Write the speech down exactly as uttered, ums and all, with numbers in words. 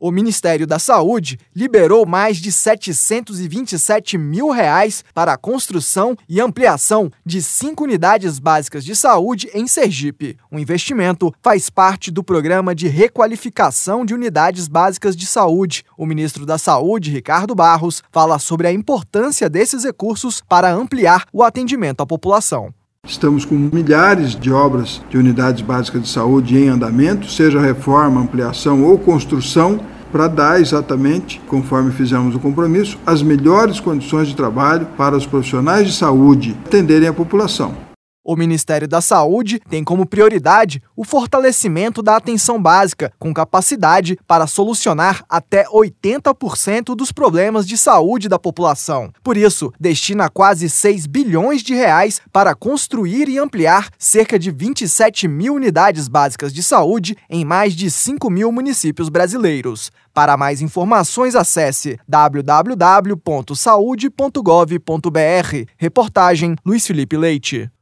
O Ministério da Saúde liberou mais de setecentos e vinte e sete mil reais para a construção e ampliação de cinco unidades básicas de saúde em Sergipe. O investimento faz parte do programa de requalificação de unidades básicas de saúde. O ministro da Saúde, Ricardo Barros, fala sobre a importância desses recursos para ampliar o atendimento à população. Estamos com milhares de obras de unidades básicas de saúde em andamento, seja reforma, ampliação ou construção, para dar exatamente, conforme fizemos o compromisso, as melhores condições de trabalho para os profissionais de saúde atenderem a população. O Ministério da Saúde tem como prioridade o fortalecimento da atenção básica, com capacidade para solucionar até oitenta por cento dos problemas de saúde da população. Por isso, destina quase seis bilhões de reais para construir e ampliar cerca de vinte e sete mil unidades básicas de saúde em mais de cinco mil municípios brasileiros. Para mais informações, acesse w w w ponto saude ponto gov ponto b r. Reportagem Luiz Felipe Leite.